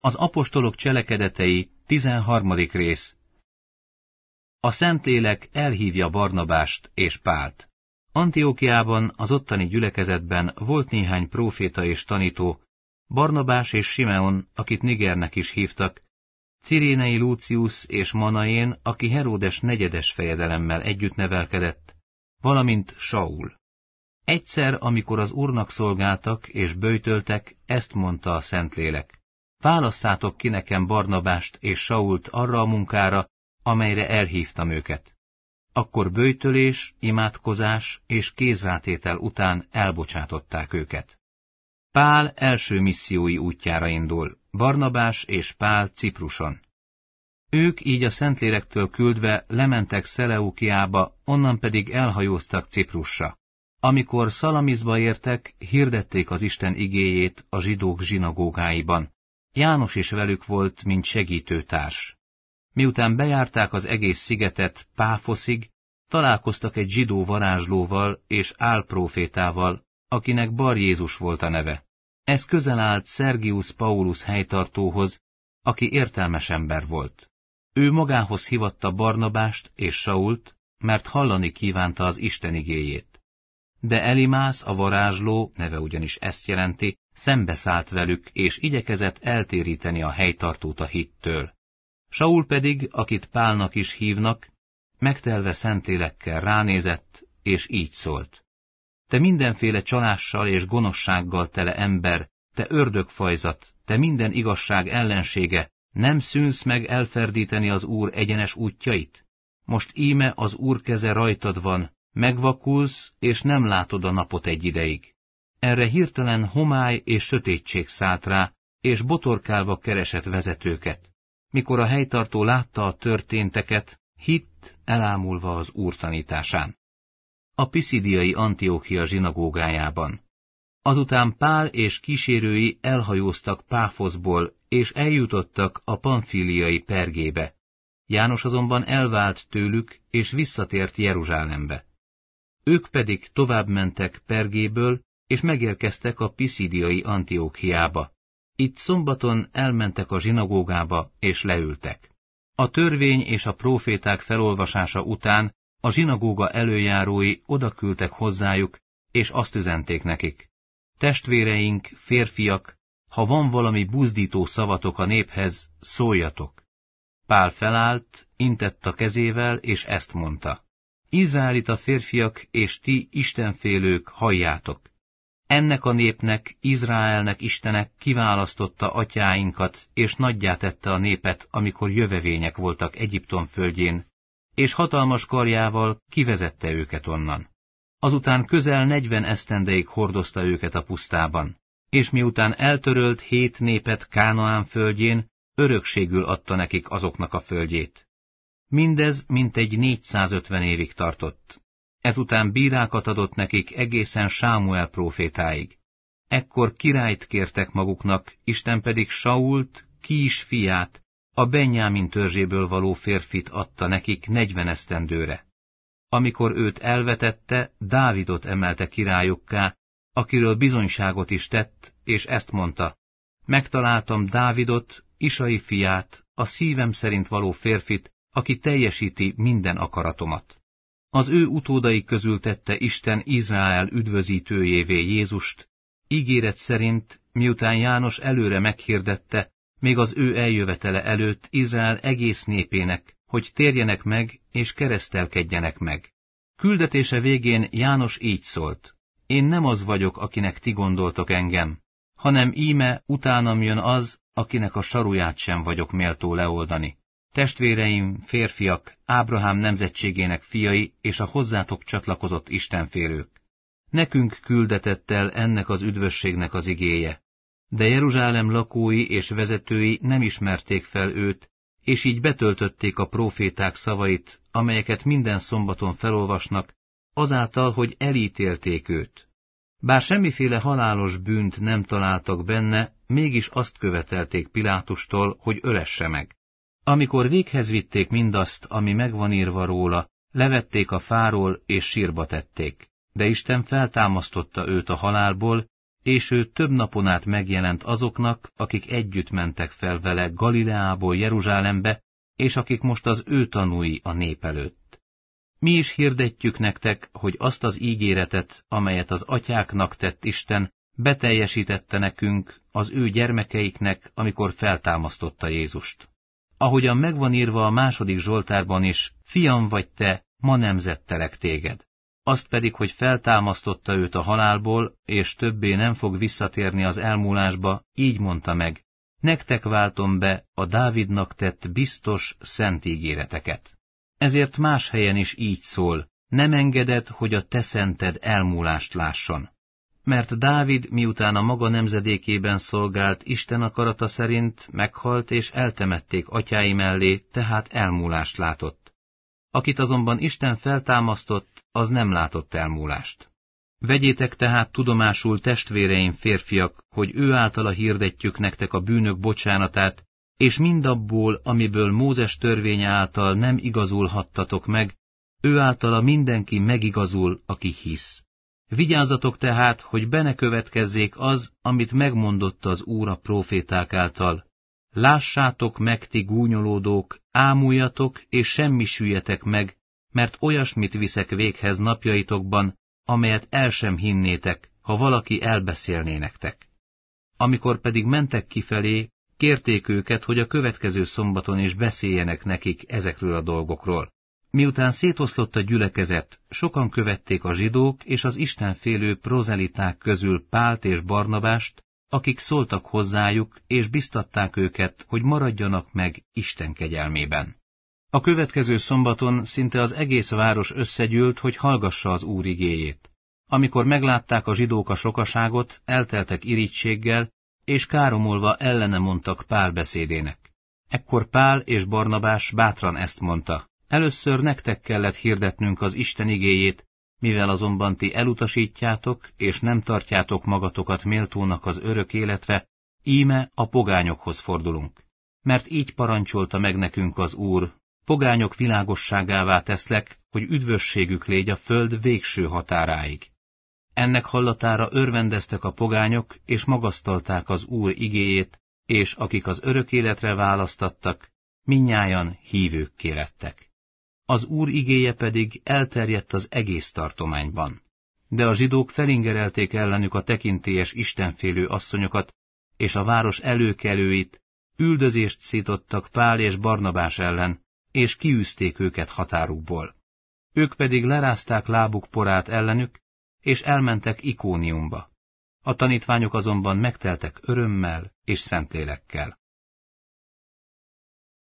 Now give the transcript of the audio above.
Az apostolok cselekedetei 13. rész. A Szentlélek elhívja Barnabást és Pált. Antiókiában, az ottani gyülekezetben volt néhány próféta és tanító, Barnabás és Simeon, akit Nigernek is hívtak, Cirénei Lucius és Manaén, aki Heródes negyedes fejedelemmel együtt nevelkedett, valamint Saul. Egyszer, amikor az Úrnak szolgáltak és böjtöltek, ezt mondta a Szentlélek: válasszátok ki nekem Barnabást és Sault arra a munkára, amelyre elhívtam őket. Akkor böjtölés, imádkozás és kézrátétel után elbocsátották őket. Pál első missziói útjára indul, Barnabás és Pál Cipruson. Ők így a Szentlélektől küldve lementek Szeleukiába, onnan pedig elhajóztak Ciprusra. Amikor Szalamiszba értek, hirdették az Isten igéjét a zsidók zsinagógáiban. János is velük volt, mint segítőtárs. Miután bejárták az egész szigetet Páfoszig, találkoztak egy zsidó varázslóval és álprófétával, akinek Bar Jézus volt a neve. Ez közel állt Sergius Paulus helytartóhoz, aki értelmes ember volt. Ő magához hívatta Barnabást és Sault, mert hallani kívánta az Isten igéjét. De Elimász, a varázsló, neve ugyanis ezt jelenti, szembeszállt velük, és igyekezett eltéríteni a helytartót a hittől. Saul pedig, akit Pálnak is hívnak, megtelve Szentlélekkel ránézett, és így szólt: te mindenféle csalással és gonoszsággal tele ember, te ördögfajzat, te minden igazság ellensége, nem szűnsz meg elferdíteni az Úr egyenes útjait? Most íme az Úr keze rajtad van, megvakulsz, és nem látod a napot egy ideig. Erre hirtelen homály és sötétség szállt rá, és botorkálva keresett vezetőket. Mikor a helytartó látta a történteket, hitt, elámulva az Úr tanításán. A piszidiai Antiókia zsinagógájában. Azután Pál és kísérői elhajóztak Páfoszból, és eljutottak a pamfíliai Pergébe. János azonban elvált tőlük, és visszatért Jeruzsálembe. Ők pedig tovább mentek Pergéből, és megérkeztek a piszidiai Antiókiába. Itt szombaton elmentek a zsinagógába, és leültek. A törvény és a próféták felolvasása után a zsinagóga előjárói odaküldtek hozzájuk, és azt üzenték nekik: testvéreink, férfiak, ha van valami buzdító szavatok a néphez, szóljatok. Pál felállt, intett a kezével, és ezt mondta: izraelita férfiak és ti istenfélők, halljátok! Ennek a népnek, Izraelnek Istenek kiválasztotta atyáinkat, és nagyjá tette a népet, amikor jövevények voltak Egyiptom földjén, és hatalmas karjával kivezette őket onnan. Azután közel 40 esztendeig hordozta őket a pusztában, és miután eltörölt 7 népet Kánaán földjén, örökségül adta nekik azoknak a földjét. Mindez mintegy 450 évig tartott. Ezután bírákat adott nekik egészen Sámuel prófétáig. Ekkor királyt kértek maguknak, Isten pedig Sault, Kís fiát, a Benjámin törzséből való férfit adta nekik 40 esztendőre. Amikor őt elvetette, Dávidot emelte királyukká, akiről bizonyságot is tett, és ezt mondta: megtaláltam Dávidot, Isai fiát, a szívem szerint való férfit, aki teljesíti minden akaratomat. Az ő utódai közül tette Isten Izrael üdvözítőjévé Jézust, ígéret szerint, miután János előre meghirdette, még az ő eljövetele előtt Izrael egész népének, hogy térjenek meg és keresztelkedjenek meg. Küldetése végén János így szólt: én nem az vagyok, akinek ti gondoltok engem, hanem íme utánam jön az, akinek a saruját sem vagyok méltó leoldani. Testvéreim, férfiak, Ábrahám nemzetségének fiai és a hozzátok csatlakozott istenfélők. Nekünk küldetett el ennek az üdvösségnek az igéje, de Jeruzsálem lakói és vezetői nem ismerték fel őt, és így betöltötték a próféták szavait, amelyeket minden szombaton felolvasnak, azáltal, hogy elítélték őt. Bár semmiféle halálos bűnt nem találtak benne, mégis azt követelték Pilátustól, hogy ölesse meg. Amikor véghez vitték mindazt, ami megvan írva róla, levették a fáról és sírba tették, de Isten feltámasztotta őt a halálból, és ő több napon át megjelent azoknak, akik együtt mentek fel vele Galileából Jeruzsálembe, és akik most az ő tanúi a nép előtt. Mi is hirdetjük nektek, hogy azt az ígéretet, amelyet az atyáknak tett Isten, beteljesítette nekünk, az ő gyermekeiknek, amikor feltámasztotta Jézust. Ahogyan megvan írva a 2. Zsoltárban is, fiam vagy te, ma nemzettelek téged. Azt pedig, hogy feltámasztotta őt a halálból, és többé nem fog visszatérni az elmúlásba, így mondta meg, nektek váltom be a Dávidnak tett biztos, szent ígéreteket. Ezért más helyen is így szól, nem engeded, hogy a te szented elmúlást lásson. Mert Dávid, miután a maga nemzedékében szolgált Isten akarata szerint, meghalt és eltemették atyái mellé, tehát elmúlást látott. Akit azonban Isten feltámasztott, az nem látott elmúlást. Vegyétek tehát tudomásul, testvéreim férfiak, hogy ő általa hirdetjük nektek a bűnök bocsánatát, és mindabból, amiből Mózes törvénye által nem igazulhattatok meg, ő általa mindenki megigazul, aki hisz. Vigyázzatok tehát, hogy be ne következzék az, amit megmondott az Úr a próféták által. Lássátok meg, ti gúnyolódók, ámuljatok, és semmisüljetek meg, mert olyasmit viszek véghez napjaitokban, amelyet el sem hinnétek, ha valaki elbeszélné nektek. Amikor pedig mentek kifelé, kérték őket, hogy a következő szombaton is beszéljenek nekik ezekről a dolgokról. Miután szétoszlott a gyülekezet, sokan követték a zsidók és az istenfélő prozeliták közül Pált és Barnabást, akik szóltak hozzájuk, és biztatták őket, hogy maradjanak meg Isten kegyelmében. A következő szombaton szinte az egész város összegyűlt, hogy hallgassa az Úr igéjét. Amikor meglátták a zsidók a sokaságot, elteltek irítséggel, és káromolva ellene mondtak Pál beszédének. Ekkor Pál és Barnabás bátran ezt mondta. Először nektek kellett hirdetnünk az Isten igéjét, mivel azonban ti elutasítjátok, és nem tartjátok magatokat méltónak az örök életre, íme a pogányokhoz fordulunk. Mert így parancsolta meg nekünk az Úr, pogányok világosságává teszlek, hogy üdvösségük légy a föld végső határáig. Ennek hallatára örvendeztek a pogányok, és magasztalták az Úr igéjét, és akik az örök életre választattak, mindnyájan hívőkké lettek. Az Úr igéje pedig elterjedt az egész tartományban. De a zsidók felingerelték ellenük a tekintélyes istenfélő asszonyokat, és a város előkelőit, üldözést szítottak Pál és Barnabás ellen, és kiűzték őket határukból. Ők pedig lerázták lábuk porát ellenük, és elmentek Ikóniumba. A tanítványok azonban megteltek örömmel és szentlélekkel.